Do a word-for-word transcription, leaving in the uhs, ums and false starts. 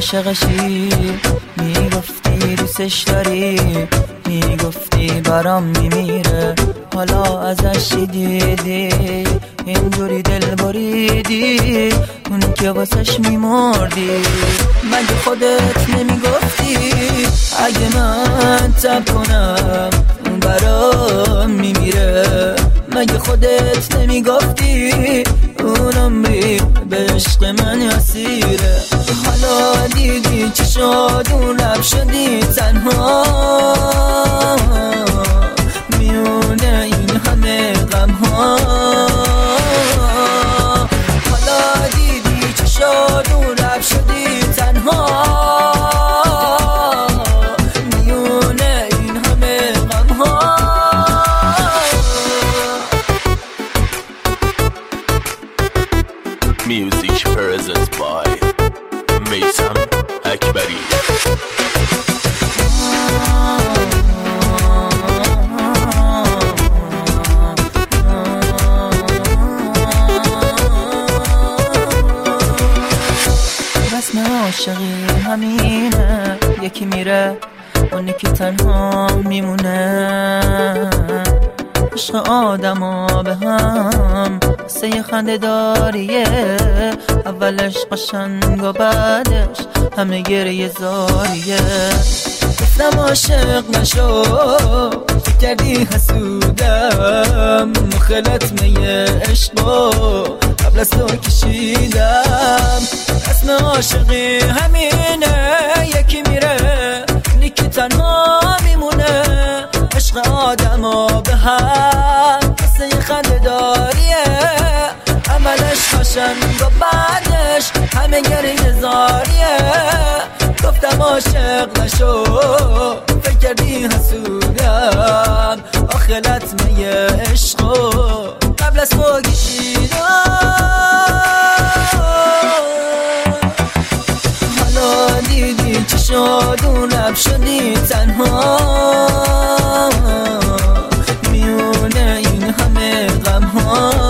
عاشقشی، میگفتی دوستش داری، میگفتی برام میمیره، حالا ازش چی دیدی؟ اینجوری دل بریدی، اون که واسش میمردی. مگه خودت نمیگفتی اگه من تب کنم اون برام میمیره؟ مگه خودت نمیگفتی اون عمری به عشق من اسیره؟ حالا دیدی چی شد اون لب شدی تنها میونه این همه غم ها. حالا دیدی چی شد اون لب شدی تنها میونه این همه غم ها. Music presents by Meysam Akbari. رسم عاشقی همینه، یکی میره اونی که تنها میمونه. عشق آدم ها به هم سه خنده داریه، اولش قشنگ و بعدش همه گریه زاریه. گفتم عاشق نشو، فکر کردی حسودم، مخلت میه عشقو قبل از تو کشیدم. اسم عاشقی همینه، یکی میره اونی که تنها میمونه. عشق آدم ها به هم قصه خنده داریه، عملش قشنگ و بعدش همه گریه زاریه. گفتم عاشق نشو، فکر کردی حسودم، آخه لطمه عشقو قبل از تو کشیدم. حالا دیدی چی شد اون لب شدی تنها میونه این همه غم ها.